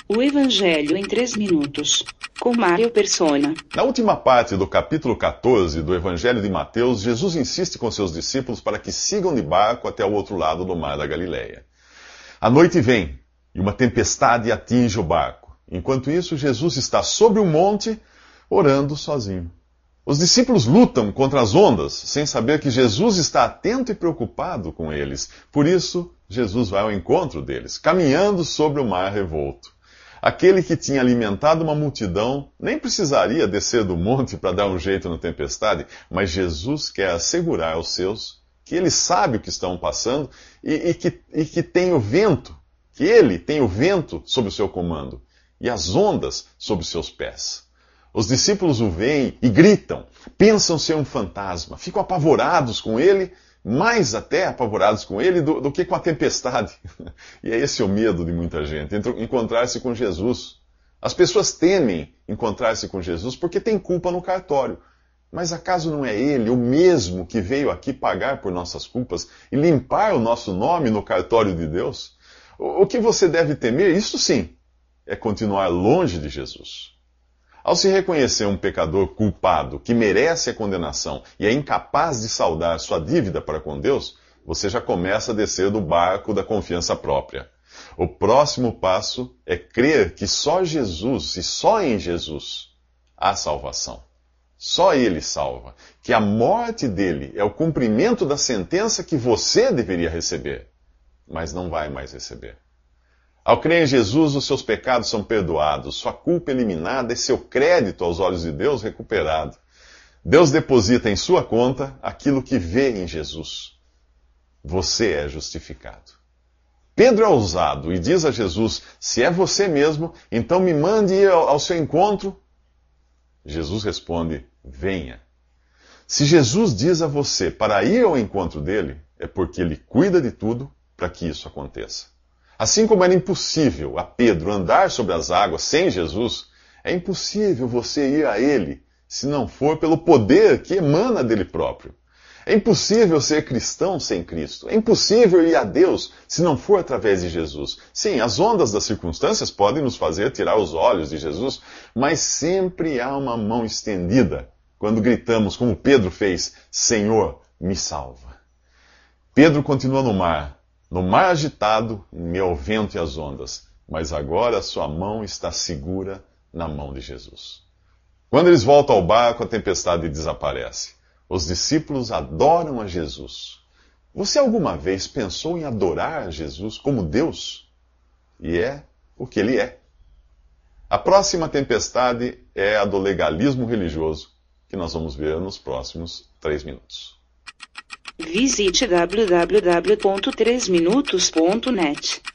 O Evangelho em 3 minutos, com Mário Persona. Na última parte do capítulo 14 do Evangelho de Mateus, Jesus insiste com seus discípulos para que sigam de barco até o outro lado do mar da Galileia. A noite vem e uma tempestade atinge o barco. Enquanto isso, Jesus está sobre um monte, orando sozinho. Os discípulos lutam contra as ondas, sem saber que Jesus está atento e preocupado com eles. Por isso, Jesus vai ao encontro deles, caminhando sobre o mar revolto. Aquele que tinha alimentado uma multidão nem precisaria descer do monte para dar um jeito na tempestade, mas Jesus quer assegurar aos seus que ele sabe o que estão passando e que tem o vento, que ele tem o vento sob o seu comando e as ondas sob os seus pés. Os discípulos o veem e gritam, pensam ser um fantasma, ficam apavorados com ele, mais até apavorados com ele do que com a tempestade. E é esse o medo de muita gente, encontrar-se com Jesus. As pessoas temem encontrar-se com Jesus porque tem culpa no cartório. Mas acaso não é ele o mesmo que veio aqui pagar por nossas culpas e limpar o nosso nome no cartório de Deus? O que você deve temer, isso sim, é continuar longe de Jesus. Ao se reconhecer um pecador culpado que merece a condenação e é incapaz de saldar sua dívida para com Deus, você já começa a descer do barco da confiança própria. O próximo passo é crer que só Jesus e só em Jesus há salvação. Só Ele salva. Que a morte dele é o cumprimento da sentença que você deveria receber, mas não vai mais receber. Ao crer em Jesus, os seus pecados são perdoados, sua culpa eliminada e seu crédito aos olhos de Deus recuperado. Deus deposita em sua conta aquilo que vê em Jesus. Você é justificado. Pedro é ousado e diz a Jesus, se é você mesmo, então me mande ir ao seu encontro. Jesus responde, venha. Se Jesus diz a você para ir ao encontro dele, é porque ele cuida de tudo para que isso aconteça. Assim como era impossível a Pedro andar sobre as águas sem Jesus, é impossível você ir a ele se não for pelo poder que emana dele próprio. É impossível ser cristão sem Cristo. É impossível ir a Deus se não for através de Jesus. Sim, as ondas das circunstâncias podem nos fazer tirar os olhos de Jesus, mas sempre há uma mão estendida quando gritamos, como Pedro fez, Senhor, me salva. Pedro continua no mar agitado, em meio ao vento e às ondas, mas agora sua mão está segura na mão de Jesus. Quando eles voltam ao barco, a tempestade desaparece. Os discípulos adoram a Jesus. Você alguma vez pensou em adorar a Jesus como Deus? E é o que ele é. A próxima tempestade é a do legalismo religioso, que nós vamos ver nos próximos 3 minutos. Visite www.3minutos.net.